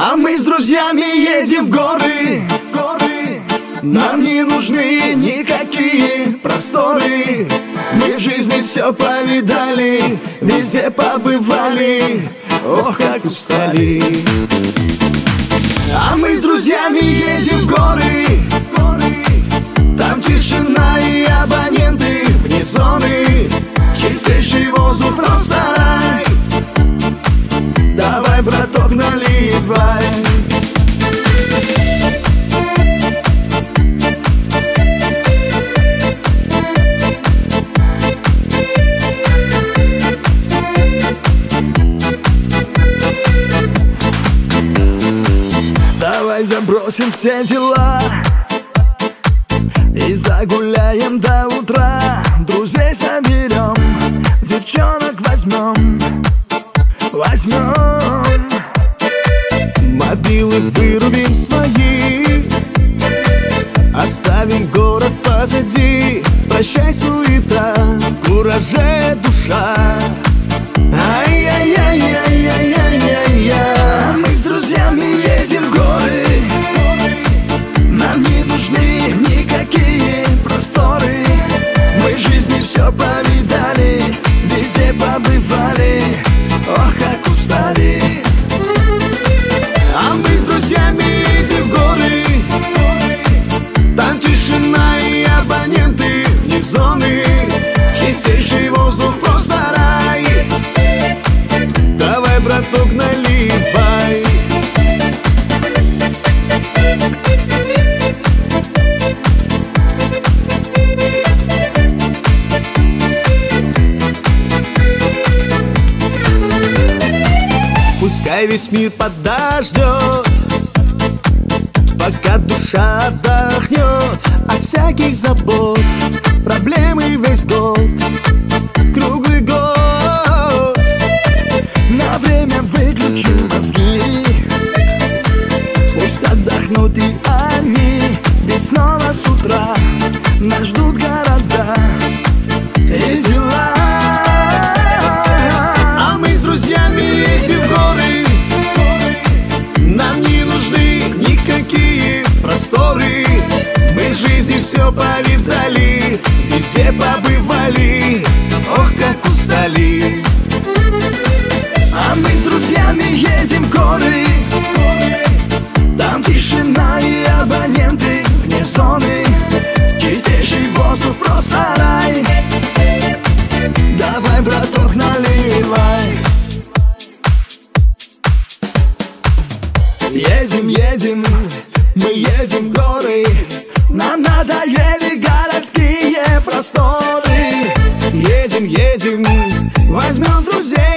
А мы с друзьями едем в горы. Нам не нужны никакие просторы. Мы в жизни все повидали, везде побывали, ох, как устали. А мы с друзьями едем в горы. Там тишина и абоненты вне зоны. Чистейший воздух, просто рай. Давай, браток, наливай. Давай забросим все дела и загуляем до утра. Друзей соберем, девчонок возьмем. Мобилы вырубим свои, оставим город позади. Прощай, суета, в кураже душа. Ай-яй-яй-яй-яй-яй-яй. Мы с друзьями едем в горы. Нам не нужны никакие просторы. Мы в жизни все повидали, везде побывали, ох, как устали. А мы с друзьями едем в горы. Там тишина и абоненты вне зоны. Чистейший воздух, просто рай. Давай, браток, наливай. Пускай весь мир подождет, пока душа отдохнет от всяких забот, проблемы весь год, круглый год. На время выключим мозги, пусть отдохнут и они, ведь снова с утра нас ждут города и дела. А мы с друзьями едем в горы. Нам не нужны никакие просторы. Мы в жизни все повидали, везде побывали, ох, как устали. А мы с друзьями едем в горы. Там тишина и абоненты вне зоны. Чистейший воздух, просто рай. Давай, браток, наливай. Едем, едем, мы едем в горы. Нам надоели городские просторы. Едем, едем, возьмем друзей